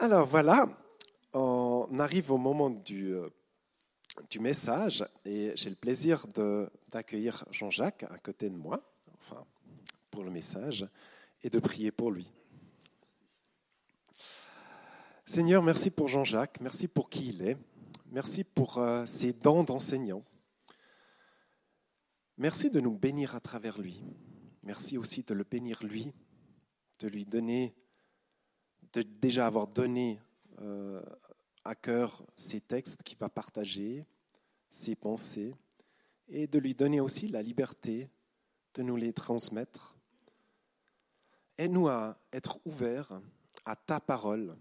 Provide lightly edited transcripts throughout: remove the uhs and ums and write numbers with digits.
Alors voilà, on arrive au moment du message et j'ai le plaisir d'accueillir Jean-Jacques à côté de moi, enfin pour le message, et de prier pour lui. Seigneur, merci pour Jean-Jacques, merci pour qui il est, merci pour ses dons d'enseignant. Merci de nous bénir à travers lui. Merci aussi de le bénir lui, de lui donner, de déjà avoir donné à cœur ces textes qu'il va partager, ses pensées, et de lui donner aussi la liberté de nous les transmettre. Aide-nous à être ouverts à ta parole.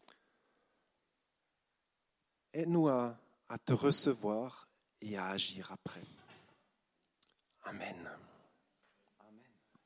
Aide-nous à te recevoir et à agir après. Amen. Amen.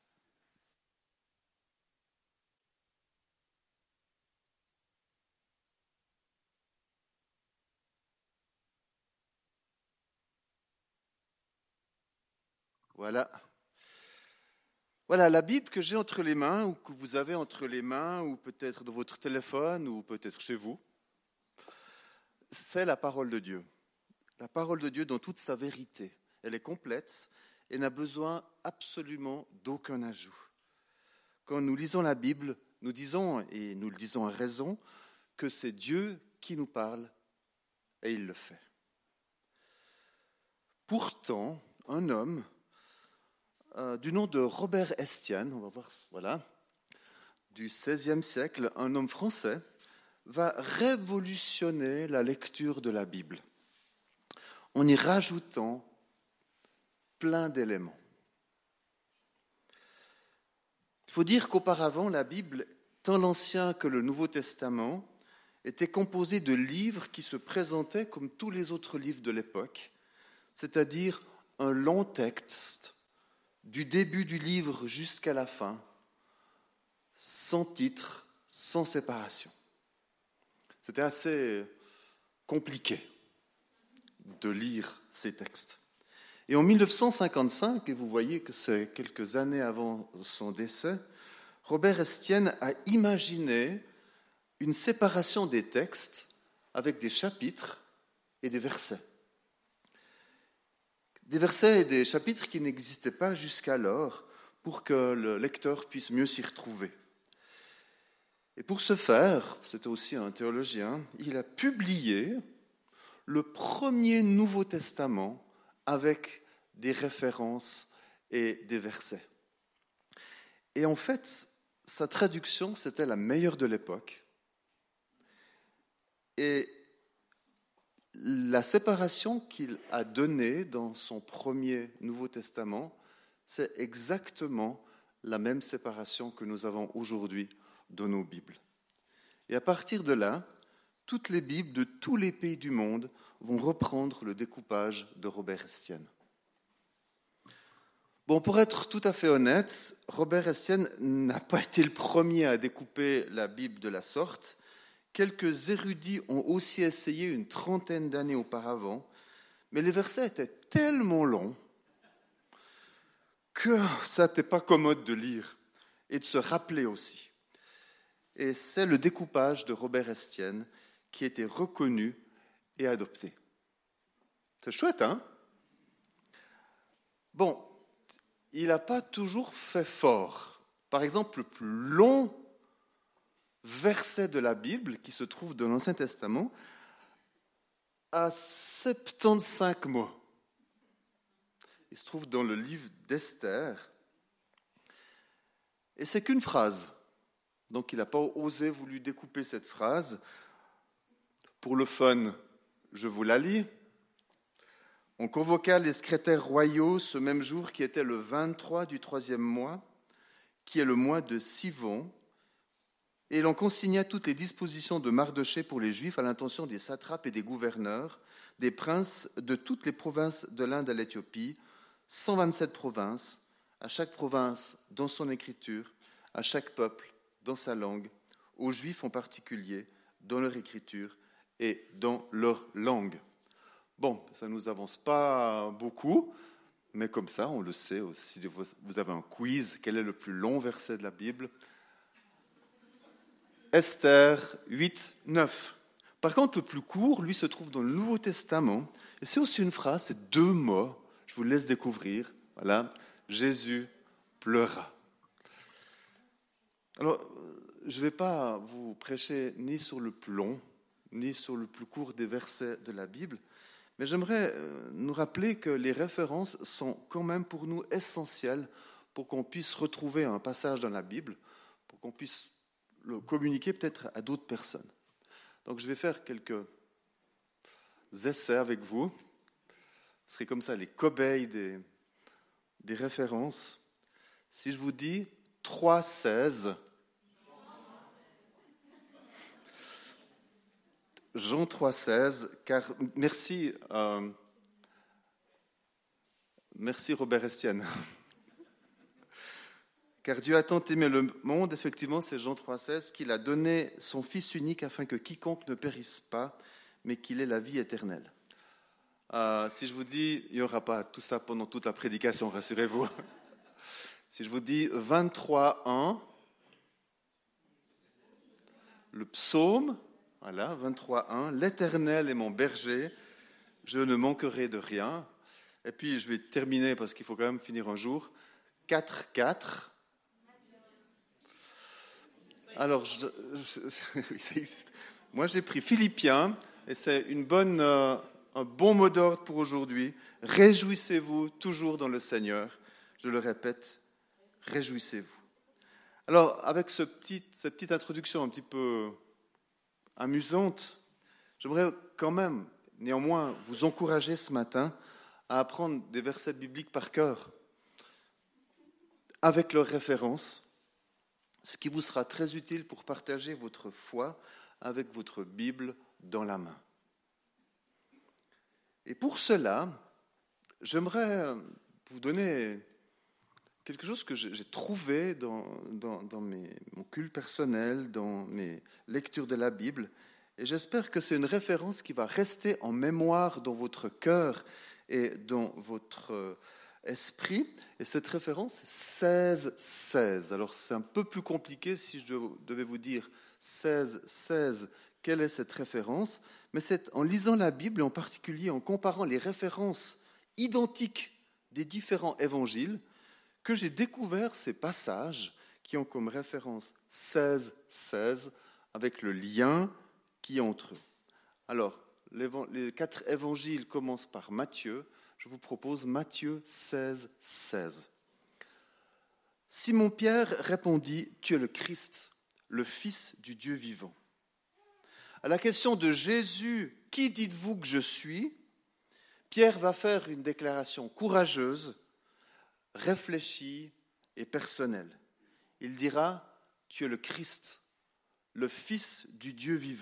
Voilà la Bible que j'ai entre les mains, ou que vous avez entre les mains, ou peut-être dans votre téléphone, ou peut-être chez vous. C'est la parole de Dieu. La parole de Dieu dans toute sa vérité. Elle est complète et n'a besoin absolument d'aucun ajout. Quand nous lisons la Bible, nous disons, et nous le disons à raison, que c'est Dieu qui nous parle, et il le fait. Pourtant, un homme du nom de Robert Estienne, on va voir, voilà, du XVIe siècle, un homme français, va révolutionner la lecture de la Bible en y rajoutant plein d'éléments. Il faut dire qu'auparavant, la Bible, tant l'Ancien que le Nouveau Testament, était composée de livres qui se présentaient comme tous les autres livres de l'époque, c'est-à-dire un long texte du début du livre jusqu'à la fin, sans titre, sans séparation. C'était assez compliqué de lire ces textes. Et en 1955, et vous voyez que c'est quelques années avant son décès, Robert Estienne a imaginé une séparation des textes avec des chapitres et des versets. Des versets et des chapitres qui n'existaient pas jusqu'alors pour que le lecteur puisse mieux s'y retrouver. Et pour ce faire, c'était aussi un théologien, il a publié le premier Nouveau Testament avec des références et des versets. Et en fait, sa traduction, c'était la meilleure de l'époque. Et la séparation qu'il a donnée dans son premier Nouveau Testament, c'est exactement la même séparation que nous avons aujourd'hui dans nos Bibles. Et à partir de là, toutes les Bibles de tous les pays du monde vont reprendre le découpage de Robert Estienne. Bon, pour être tout à fait honnête, Robert Estienne n'a pas été le premier à découper la Bible de la sorte. Quelques érudits ont aussi essayé une trentaine d'années auparavant, mais les versets étaient tellement longs que ça n'était pas commode de lire et de se rappeler aussi. Et c'est le découpage de Robert Estienne qui a été reconnu et adopté. C'est chouette, hein? Bon, il n'a pas toujours fait fort. Par exemple, le plus long verset de la Bible qui se trouve dans l'Ancien Testament a 75 mots. Il se trouve dans le livre d'Esther. Et c'est qu'une phrase. Donc il n'a pas osé voulu découper cette phrase. Pour le fun, je vous la lis. On convoqua les secrétaires royaux ce même jour qui était le 23 du 3e mois, qui est le mois de Sivon, et l'on consigna toutes les dispositions de Mardochée pour les Juifs à l'intention des satrapes et des gouverneurs, des princes de toutes les provinces de l'Inde à l'Éthiopie, 127 provinces, à chaque province dans son écriture, à chaque peuple dans sa langue, aux Juifs en particulier, dans leur écriture et dans leur langue. Bon, ça ne nous avance pas beaucoup, mais comme ça, on le sait aussi. Vous avez un quiz, quel est le plus long verset de la Bible ? Esther 8, 9. Par contre, le plus court, lui, se trouve dans le Nouveau Testament. Et c'est aussi une phrase, c'est 2 mots. Je vous laisse découvrir. Voilà. Jésus pleura. Alors, je ne vais pas vous prêcher ni sur le plus long, ni sur le plus court des versets de la Bible, mais j'aimerais nous rappeler que les références sont quand même pour nous essentielles pour qu'on puisse retrouver un passage dans la Bible, pour qu'on puisse le communiquer peut-être à d'autres personnes. Donc je vais faire quelques essais avec vous. Vous serez comme ça les cobayes des références. Si je vous dis 3,16, Jean 3,16, car merci Robert Estienne. Car Dieu a tant aimé le monde, effectivement, c'est Jean 3,16, qu'il a donné son Fils unique afin que quiconque ne périsse pas, mais qu'il ait la vie éternelle. Si je vous dis, il n'y aura pas tout ça pendant toute la prédication, rassurez-vous. Si je vous dis 23,1, le psaume, voilà, 23,1, l'Éternel est mon berger, je ne manquerai de rien. Et puis je vais terminer parce qu'il faut quand même finir un jour. 4,4. Alors, moi j'ai pris Philippiens et c'est un bon mot d'ordre pour aujourd'hui. Réjouissez-vous toujours dans le Seigneur. Je le répète, réjouissez-vous. Alors, avec cette petite introduction un petit peu amusante, j'aimerais quand même, néanmoins, vous encourager ce matin à apprendre des versets bibliques par cœur, avec leurs références, ce qui vous sera très utile pour partager votre foi avec votre Bible dans la main. Et pour cela, j'aimerais vous donner quelque chose que j'ai trouvé dans mon culte personnel, dans mes lectures de la Bible, et j'espère que c'est une référence qui va rester en mémoire dans votre cœur et dans votre esprit. Et cette référence, 16-16. Alors c'est un peu plus compliqué si je devais vous dire 16-16, quelle est cette référence, mais c'est en lisant la Bible, et en particulier en comparant les références identiques des différents évangiles, que j'ai découvert ces passages qui ont comme référence 16-16 avec le lien qui est entre eux. Alors, les 4 évangiles commencent par Matthieu. Je vous propose Matthieu 16-16. Simon-Pierre répondit, « Tu es le Christ, le Fils du Dieu vivant. » À la question de Jésus, « Qui dites-vous que je suis ?» Pierre va faire une déclaration courageuse, réfléchie et personnelle. Il dira, « Tu es le Christ, le Fils du Dieu vivant. »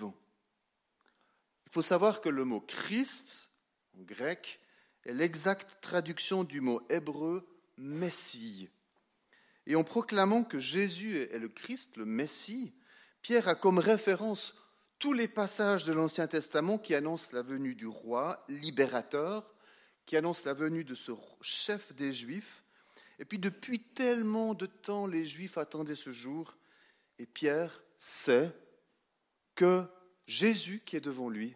Il faut savoir que le mot « Christ » en grec est l'exacte traduction du mot hébreu « Messie ». Et en proclamant que Jésus est le Christ, le Messie, Pierre a comme référence tous les passages de l'Ancien Testament qui annoncent la venue du roi libérateur, qui annoncent la venue de ce chef des Juifs. Et puis depuis tellement de temps, les Juifs attendaient ce jour, et Pierre sait que Jésus qui est devant lui,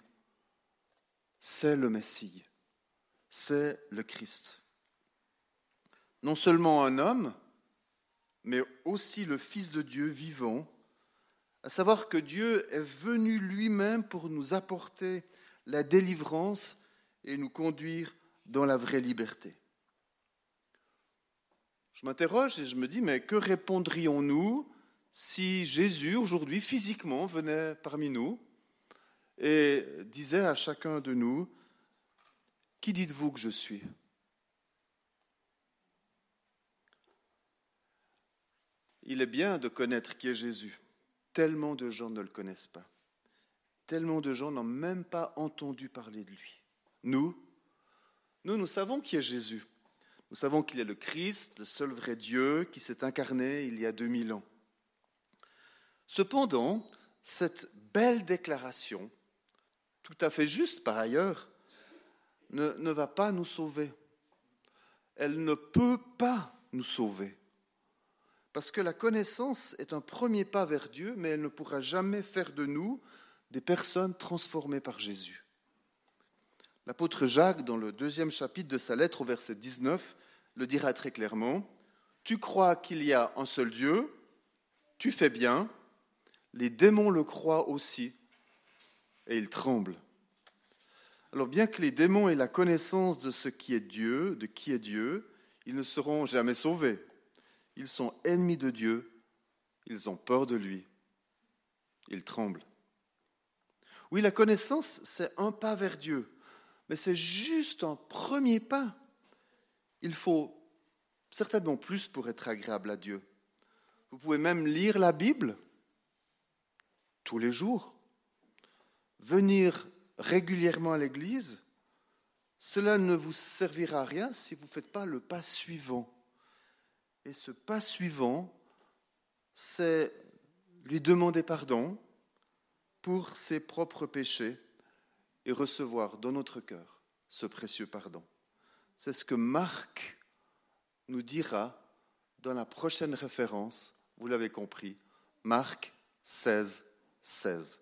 c'est le Messie, c'est le Christ. Non seulement un homme, mais aussi le Fils de Dieu vivant, à savoir que Dieu est venu lui-même pour nous apporter la délivrance et nous conduire dans la vraie liberté. Je m'interroge et je me dis, mais que répondrions-nous si Jésus, aujourd'hui, physiquement, venait parmi nous et disait à chacun de nous, « Qui dites-vous que je suis ?» Il est bien de connaître qui est Jésus. Tellement de gens ne le connaissent pas. Tellement de gens n'ont même pas entendu parler de lui. Nous savons qui est Jésus. Nous savons qu'il est le Christ, le seul vrai Dieu qui s'est incarné il y a 2000 ans. Cependant, cette belle déclaration, tout à fait juste par ailleurs, ne va pas nous sauver. Elle ne peut pas nous sauver. Parce que la connaissance est un premier pas vers Dieu, mais elle ne pourra jamais faire de nous des personnes transformées par Jésus. L'apôtre Jacques, dans le 2e chapitre de sa lettre au verset 19, le dira très clairement. « Tu crois qu'il y a un seul Dieu, tu fais bien, les démons le croient aussi, et ils tremblent. » Alors bien que les démons aient la connaissance de ce qui est Dieu, de qui est Dieu, ils ne seront jamais sauvés. Ils sont ennemis de Dieu, ils ont peur de lui, ils tremblent. Oui, la connaissance, c'est un pas vers Dieu, mais c'est juste un premier pas. Il faut certainement plus pour être agréable à Dieu. Vous pouvez même lire la Bible tous les jours, venir régulièrement à l'église. Cela ne vous servira à rien si vous ne faites pas le pas suivant. Et ce pas suivant, c'est lui demander pardon pour ses propres péchés et recevoir dans notre cœur ce précieux pardon. C'est ce que Marc nous dira dans la prochaine référence, vous l'avez compris, Marc 16, 16.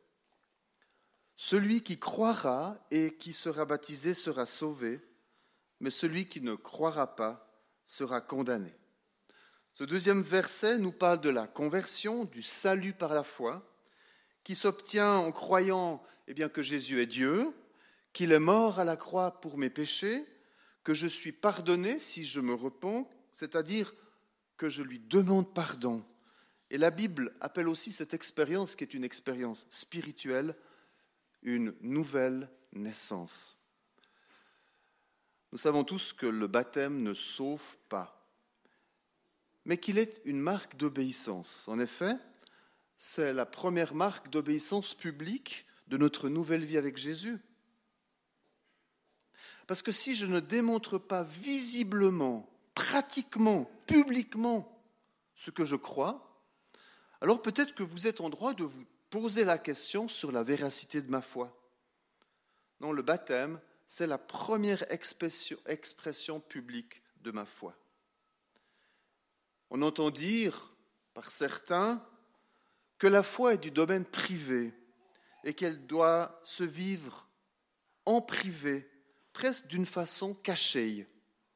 Celui qui croira et qui sera baptisé sera sauvé, mais celui qui ne croira pas sera condamné. Ce deuxième verset nous parle de la conversion, du salut par la foi, qui s'obtient en croyant que Jésus est Dieu, qu'il est mort à la croix pour mes péchés, que je suis pardonné si je me repens, c'est-à-dire que je lui demande pardon. Et la Bible appelle aussi cette expérience, qui est une expérience spirituelle, une nouvelle naissance. Nous savons tous que le baptême ne sauve pas, mais qu'il est une marque d'obéissance. En effet, c'est la première marque d'obéissance publique de notre nouvelle vie avec Jésus. Parce que si je ne démontre pas visiblement, pratiquement, publiquement ce que je crois, alors peut-être que vous êtes en droit de vous poser la question sur la véracité de ma foi. Non, le baptême, c'est la première expression publique de ma foi. On entend dire par certains que la foi est du domaine privé et qu'elle doit se vivre en privé, presque d'une façon cachée.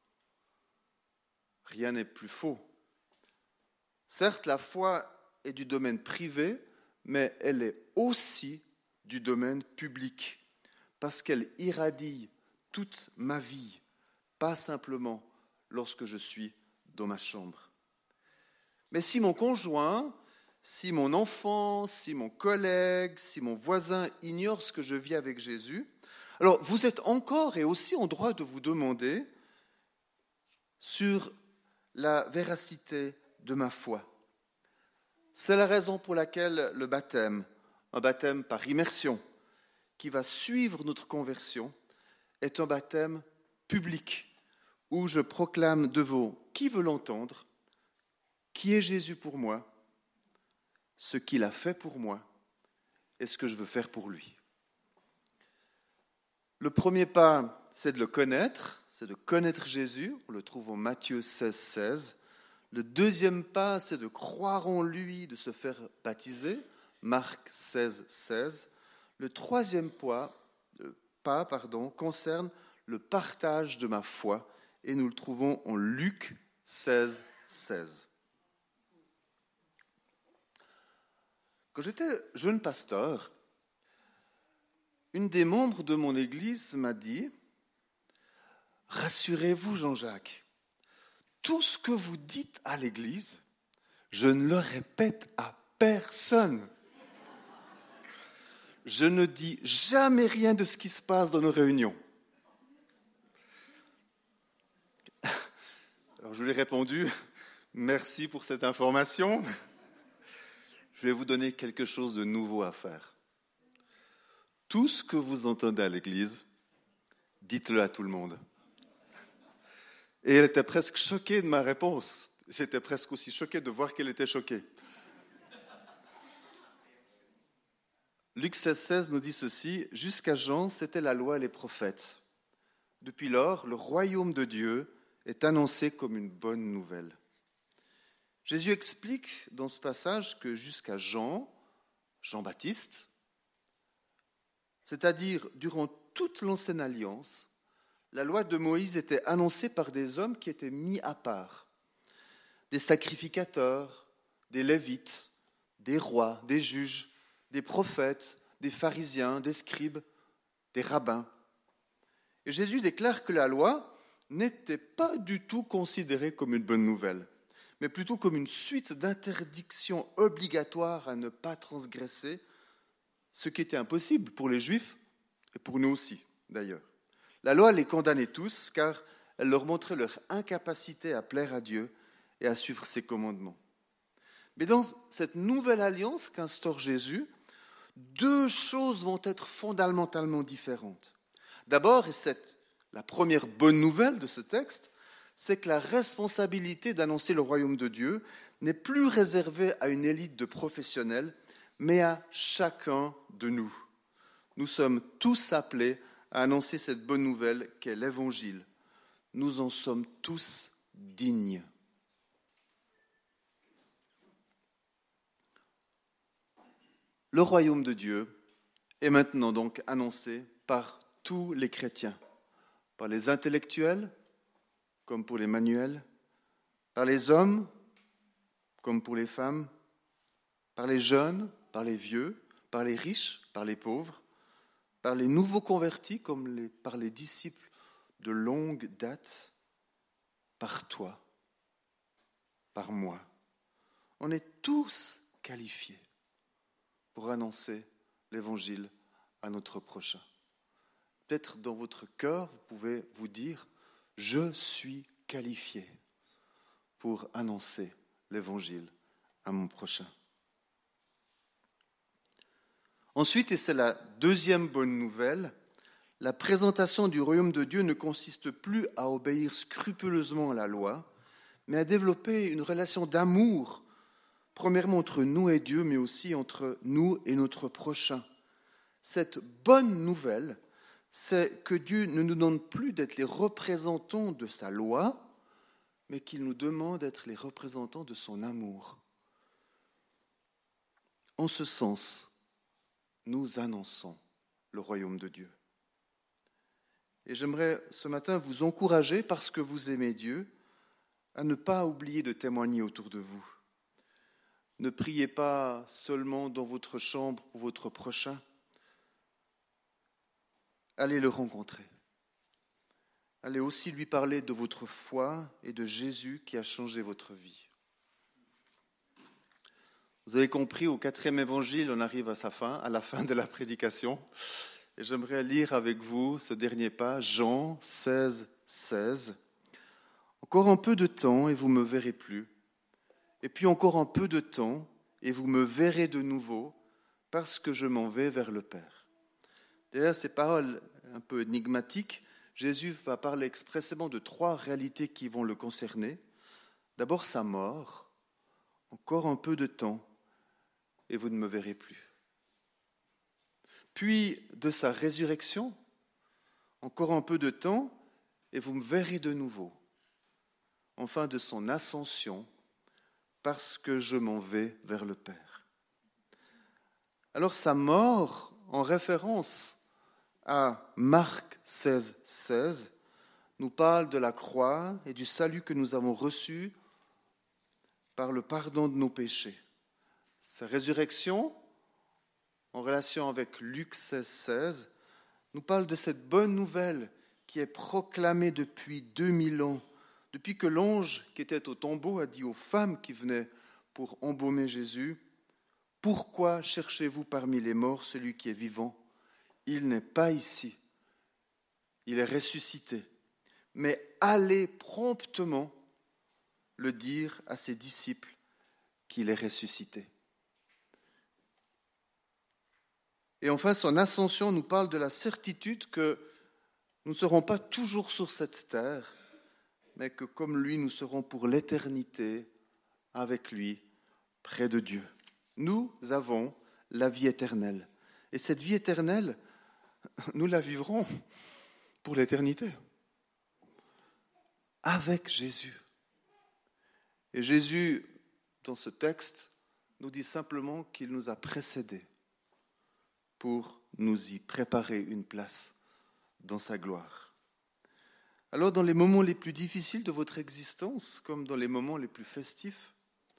Rien n'est plus faux. Certes, la foi est du domaine privé, mais elle est aussi du domaine public, parce qu'elle irradie toute ma vie, pas simplement lorsque je suis dans ma chambre. Mais si mon conjoint, si mon enfant, si mon collègue, si mon voisin ignore ce que je vis avec Jésus, alors vous êtes encore et aussi en droit de vous demander sur la véracité de ma foi. C'est la raison pour laquelle le baptême, un baptême par immersion, qui va suivre notre conversion, est un baptême public, où je proclame devant qui veut l'entendre, qui est Jésus pour moi, ce qu'il a fait pour moi et ce que je veux faire pour lui. Le premier pas, c'est de le connaître, c'est de connaître Jésus, on le trouve en Matthieu 16, 16. Le deuxième pas, c'est de croire en lui, de se faire baptiser, Marc 16, 16. Le troisième pas, concerne le partage de ma foi, et nous le trouvons en Luc 16, 16. Quand j'étais jeune pasteur, une des membres de mon église m'a dit « Rassurez-vous, Jean-Jacques, tout ce que vous dites à l'église, je ne le répète à personne. Je ne dis jamais rien de ce qui se passe dans nos réunions. » Alors je lui ai répondu « Merci pour cette information. Je vais vous donner quelque chose de nouveau à faire. Tout ce que vous entendez à l'église, dites-le à tout le monde. » Et elle était presque choquée de ma réponse. J'étais presque aussi choqué de voir qu'elle était choquée. Luc 16, 16 nous dit ceci, « Jusqu'à Jean, c'était la loi et les prophètes. Depuis lors, le royaume de Dieu est annoncé comme une bonne nouvelle. Jésus explique dans ce passage que jusqu'à Jean-Baptiste, c'est-à-dire durant toute l'ancienne alliance, la loi de Moïse était annoncée par des hommes qui étaient mis à part, des sacrificateurs, des lévites, des rois, des juges, des prophètes, des pharisiens, des scribes, des rabbins. Et Jésus déclare que la loi n'était pas du tout considérée comme une bonne nouvelle, mais plutôt comme une suite d'interdictions obligatoires à ne pas transgresser, ce qui était impossible pour les Juifs et pour nous aussi, d'ailleurs. La loi les condamnait tous, car elle leur montrait leur incapacité à plaire à Dieu et à suivre ses commandements. Mais dans cette nouvelle alliance qu'instaure Jésus, deux choses vont être fondamentalement différentes. D'abord, et c'est la première bonne nouvelle de ce texte, c'est que la responsabilité d'annoncer le royaume de Dieu n'est plus réservée à une élite de professionnels, mais à chacun de nous. Nous sommes tous appelés à annoncer cette bonne nouvelle qu'est l'Évangile. Nous en sommes tous dignes. Le royaume de Dieu est maintenant donc annoncé par tous les chrétiens, par les intellectuels, comme pour les manuels, par les hommes, comme pour les femmes, par les jeunes, par les vieux, par les riches, par les pauvres, par les nouveaux convertis, comme par les disciples de longue date, par toi, par moi. On est tous qualifiés pour annoncer l'Évangile à notre prochain. Peut-être dans votre cœur, vous pouvez vous dire « Je suis qualifié pour annoncer l'Évangile à mon prochain ». Ensuite, et c'est la deuxième bonne nouvelle, la présentation du royaume de Dieu ne consiste plus à obéir scrupuleusement à la loi, mais à développer une relation d'amour, premièrement entre nous et Dieu, mais aussi entre nous et notre prochain. Cette bonne nouvelle, c'est que Dieu ne nous demande plus d'être les représentants de sa loi, mais qu'il nous demande d'être les représentants de son amour. En ce sens, nous annonçons le royaume de Dieu. Et j'aimerais ce matin vous encourager, parce que vous aimez Dieu, à ne pas oublier de témoigner autour de vous. Ne priez pas seulement dans votre chambre pour votre prochain. Allez le rencontrer. Allez aussi lui parler de votre foi et de Jésus qui a changé votre vie. Vous avez compris, au 4e évangile, on arrive à sa fin, à la fin de la prédication. Et j'aimerais lire avec vous ce dernier pas, Jean 16, 16. Encore un peu de temps et vous me verrez plus. Et puis encore un peu de temps et vous me verrez de nouveau parce que je m'en vais vers le Père. Derrière ces paroles un peu énigmatiques, Jésus va parler expressément de 3 réalités qui vont le concerner. D'abord sa mort, encore un peu de temps et vous ne me verrez plus. Puis de sa résurrection, encore un peu de temps et vous me verrez de nouveau. Enfin de son ascension, parce que je m'en vais vers le Père. Alors sa mort, en référence à Marc 16, 16, nous parle de la croix et du salut que nous avons reçu par le pardon de nos péchés. Sa résurrection, en relation avec Luc 16, 16, nous parle de cette bonne nouvelle qui est proclamée depuis 2000 ans, depuis que l'ange qui était au tombeau a dit aux femmes qui venaient pour embaumer Jésus, « Pourquoi cherchez-vous parmi les morts celui qui est vivant ? Il n'est pas ici, il est ressuscité. Mais allez promptement le dire à ses disciples qu'il est ressuscité. » Et enfin, son ascension nous parle de la certitude que nous ne serons pas toujours sur cette terre, mais que comme lui, nous serons pour l'éternité avec lui, près de Dieu. Nous avons la vie éternelle. Et cette vie éternelle, nous la vivrons pour l'éternité, avec Jésus. Et Jésus dans ce texte nous dit simplement qu'il nous a précédés pour nous y préparer une place dans sa gloire. Alors, dans les moments les plus difficiles de votre existence, comme dans les moments les plus festifs,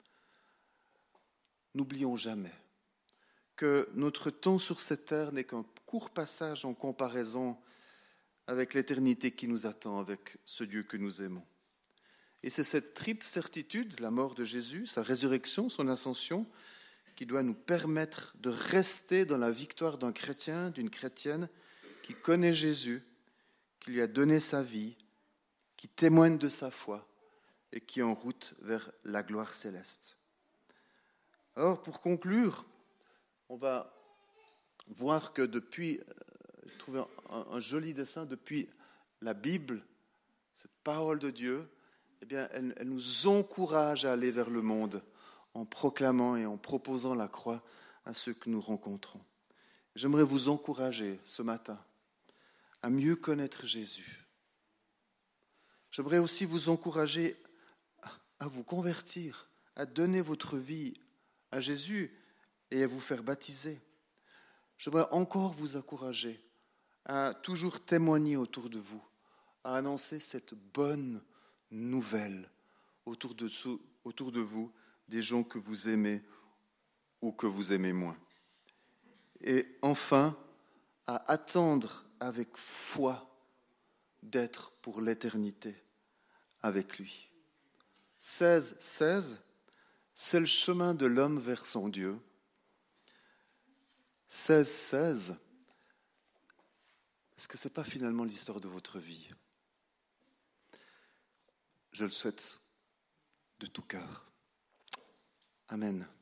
n'oublions jamais que notre temps sur cette terre n'est qu'un court passage en comparaison avec l'éternité qui nous attend, avec ce Dieu que nous aimons. Et c'est cette triple certitude, la mort de Jésus, sa résurrection, son ascension, qui doit nous permettre de rester dans la victoire d'un chrétien, d'une chrétienne qui connaît Jésus, qui lui a donné sa vie, qui témoigne de sa foi et qui est en route vers la gloire céleste. Alors, pour conclure, on va voir que depuis, j'ai trouvé un joli dessin, depuis la Bible, cette parole de Dieu, eh bien, elle nous encourage à aller vers le monde en proclamant et en proposant la croix à ceux que nous rencontrons. J'aimerais vous encourager ce matin à mieux connaître Jésus. J'aimerais aussi vous encourager à vous convertir, à donner votre vie à Jésus et à vous faire baptiser. J'aimerais encore vous encourager à toujours témoigner autour de vous, à annoncer cette bonne nouvelle autour de vous, des gens que vous aimez ou que vous aimez moins. Et enfin, à attendre avec foi d'être pour l'éternité avec lui. 16, c'est le chemin de l'homme vers son Dieu. 16, est-ce que ce n'est pas finalement l'histoire de votre vie ? Je le souhaite de tout cœur. Amen.